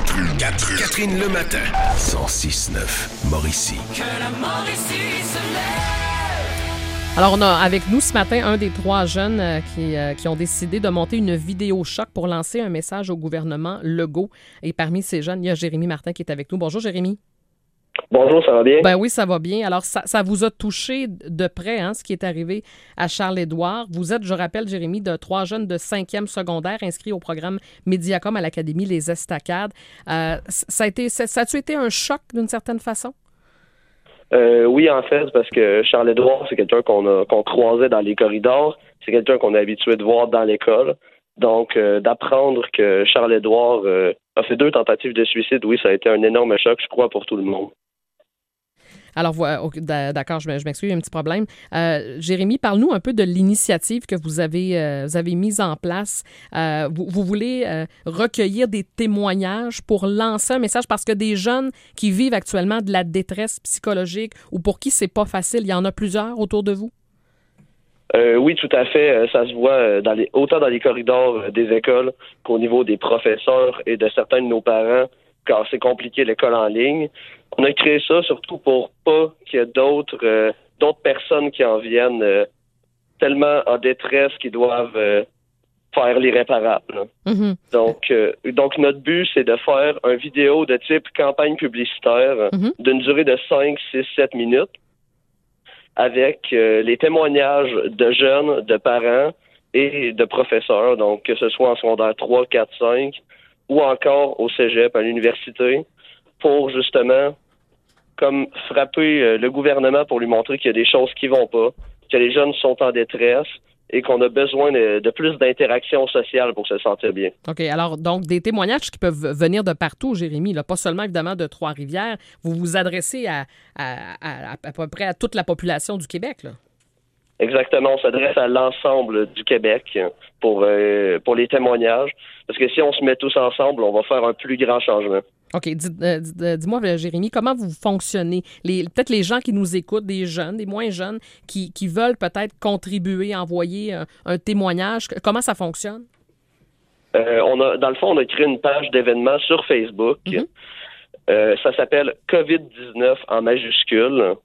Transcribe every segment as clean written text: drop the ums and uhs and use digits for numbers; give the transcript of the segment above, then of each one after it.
Catherine le matin. 106.9 Mauricie. Que la Mauricie se lève. Alors, on a avec nous ce matin un des 3 jeunes qui ont décidé de monter une vidéo choc pour lancer un message au gouvernement Legault. Et parmi ces jeunes, il y a Jérémy Martin qui est avec nous. Bonjour, Jérémy. Bonjour, ça va bien? Ben oui, ça va bien. Alors, ça vous a touché de près, hein, ce qui est arrivé à Charles-Édouard. Vous êtes, je rappelle, Jérémy, de 3 jeunes de 5e secondaire inscrits au programme Médiacom à l'Académie Les Estacades. Ça a-tu été un choc d'une certaine façon? Oui, en fait, parce que Charles-Édouard, c'est quelqu'un qu'on croisait dans les corridors. C'est quelqu'un qu'on est habitué de voir dans l'école. Donc, d'apprendre que Charles-Édouard a fait 2 tentatives de suicide, oui, ça a été un énorme choc, je crois, pour tout le monde. Alors, d'accord, je m'excuse, il y a un petit problème. Jérémy, parle-nous un peu de l'initiative que vous avez mise en place. Vous voulez recueillir des témoignages pour lancer un message parce que des jeunes qui vivent actuellement de la détresse psychologique ou pour qui c'est pas facile, il y en a plusieurs autour de vous? Oui, tout à fait. Ça se voit autant dans les corridors des écoles qu'au niveau des professeurs et de certains de nos parents quand c'est compliqué l'école en ligne. On a créé ça surtout pour pas qu'il y ait d'autres personnes qui en viennent tellement en détresse qu'ils doivent faire l'irréparable. Mm-hmm. Donc notre but, c'est de faire une vidéo de type campagne publicitaire d'une durée de 5, 6, 7 minutes avec les témoignages de jeunes, de parents et de professeurs, donc que ce soit en secondaire 3, 4, 5 ou encore au cégep, à l'université, pour justement comme frapper le gouvernement pour lui montrer qu'il y a des choses qui vont pas, que les jeunes sont en détresse et qu'on a besoin de plus d'interaction sociale pour se sentir bien. OK. Alors, donc, des témoignages qui peuvent venir de partout, Jérémy, là, pas seulement, évidemment, de Trois-Rivières. Vous vous adressez à peu près à toute la population du Québec, là. Exactement. On s'adresse à l'ensemble du Québec pour les témoignages. Parce que si on se met tous ensemble, on va faire un plus grand changement. OK. Dis-moi, Jérémy, comment vous fonctionnez? Peut-être les gens qui nous écoutent, des jeunes, des moins jeunes, qui veulent peut-être contribuer, envoyer un témoignage. Comment ça fonctionne? Dans le fond, on a créé une page d'événements sur Facebook. Ça s'appelle COVID-19 en majuscule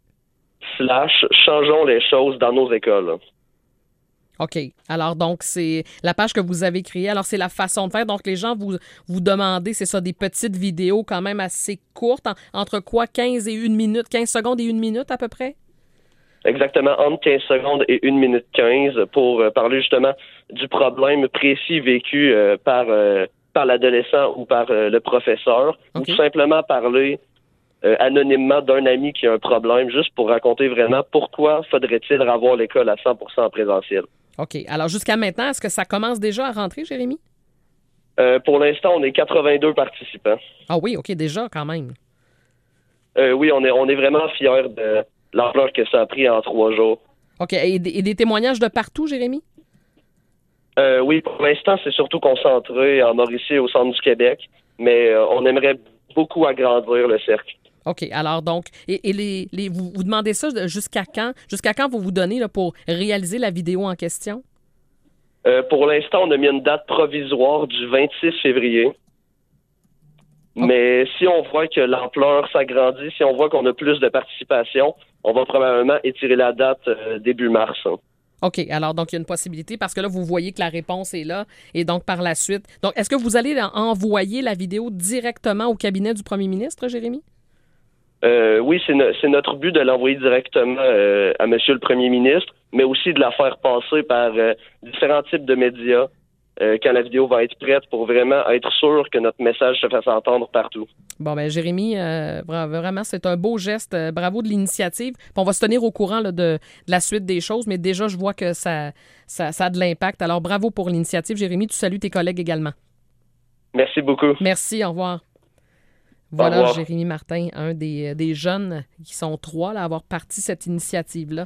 / changeons les choses dans nos écoles. OK. Alors, donc, c'est la page que vous avez créée. Alors, c'est la façon de faire. Donc, les gens vous demandez, c'est ça, des petites vidéos quand même assez courtes, entre quoi, 15 secondes et 1 minute à peu près? Exactement, entre 15 secondes et 1 minute 15 pour parler justement du problème précis vécu par l'adolescent ou par le professeur, ou tout simplement parler anonymement d'un ami qui a un problème, juste pour raconter vraiment pourquoi faudrait-il avoir l'école à 100% en présentiel. OK. Alors, jusqu'à maintenant, est-ce que ça commence déjà à rentrer, Jérémy? Pour l'instant, on est 82 participants. Ah oui, OK, déjà, quand même. Oui, on est vraiment fiers de l'ampleur que ça a pris en 3 jours. OK. Et des témoignages de partout, Jérémy? Oui, pour l'instant, c'est surtout concentré en Mauricie et au centre du Québec, mais on aimerait beaucoup agrandir le cercle. OK. Alors, donc, vous demandez ça jusqu'à quand? Jusqu'à quand vous donnez là, pour réaliser la vidéo en question? Pour l'instant, on a mis une date provisoire du 26 février. Mais si on voit que l'ampleur s'agrandit, si on voit qu'on a plus de participation, on va probablement étirer la date début mars. OK. Alors, donc, il y a une possibilité parce que là, vous voyez que la réponse est là. Et donc, par la suite... Donc, est-ce que vous allez envoyer la vidéo directement au cabinet du premier ministre, Jérémy? Oui, c'est notre but de l'envoyer directement à Monsieur le Premier ministre, mais aussi de la faire passer par différents types de médias quand la vidéo va être prête pour vraiment être sûr que notre message se fasse entendre partout. Bon, ben Jérémy, vraiment, c'est un beau geste. Bravo de l'initiative. Puis on va se tenir au courant là, de la suite des choses, mais déjà, je vois que ça a de l'impact. Alors, bravo pour l'initiative. Jérémy, tu salues tes collègues également. Merci beaucoup. Merci, au revoir. Voilà, revoir. Jérémy Martin, un des jeunes qui sont 3 là, à avoir parti cette initiative-là.